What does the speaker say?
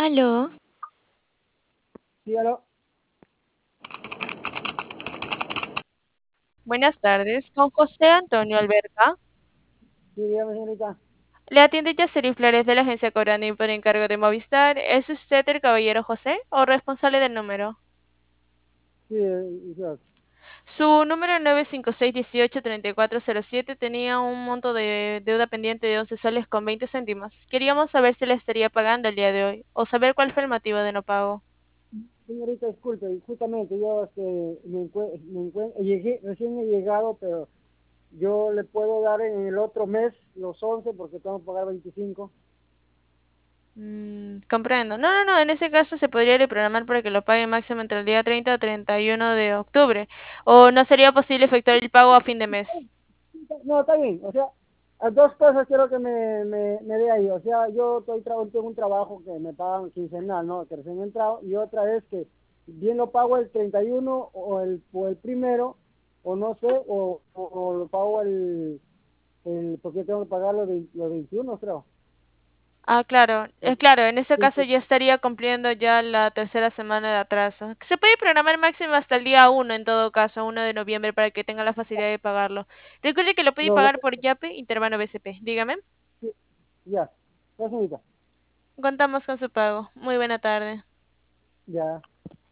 Aló, Sí, aló. Buenas tardes, con José Antonio Alberca. Sí, dígame, señorita. Le atiende Yaceri Flores de la agencia Corani por encargo de Movistar. ¿Es usted el caballero José o responsable del número? Sí, yo. Su número 956183407 tenía un monto de deuda pendiente de 11 soles con 20 céntimos. Queríamos saber si le estaría pagando el día de hoy o saber cuál fue el motivo de no pago. Señorita, disculpe, justamente yo recién he llegado, pero yo le puedo dar en el otro mes los 11 porque tengo que pagar 25. Comprendo. No, en ese caso se podría reprogramar para que lo pague máximo entre el día 30 a 31 de octubre. ¿O no sería posible efectuar el pago a fin de mes? No, está bien, o sea, a dos cosas quiero que me dé ahí. O sea, tengo un trabajo que me pagan quincenal, ¿no? Que recién he entrado, y otra es que bien lo pago el 31 o el primero, o no sé, o lo pago porque tengo que pagar los 21, creo. Ah, claro, claro, en ese Sí, caso ya estaría cumpliendo ya la tercera semana de atraso. Se puede programar máximo hasta el día 1 en todo caso, 1 de noviembre, para que tenga la facilidad de pagarlo. Recuerde que lo puede no, pagar por Yape, Interbanco BCP. Dígame, sí, ya, ya, señorita, contamos con su pago. Muy buena tarde. ya.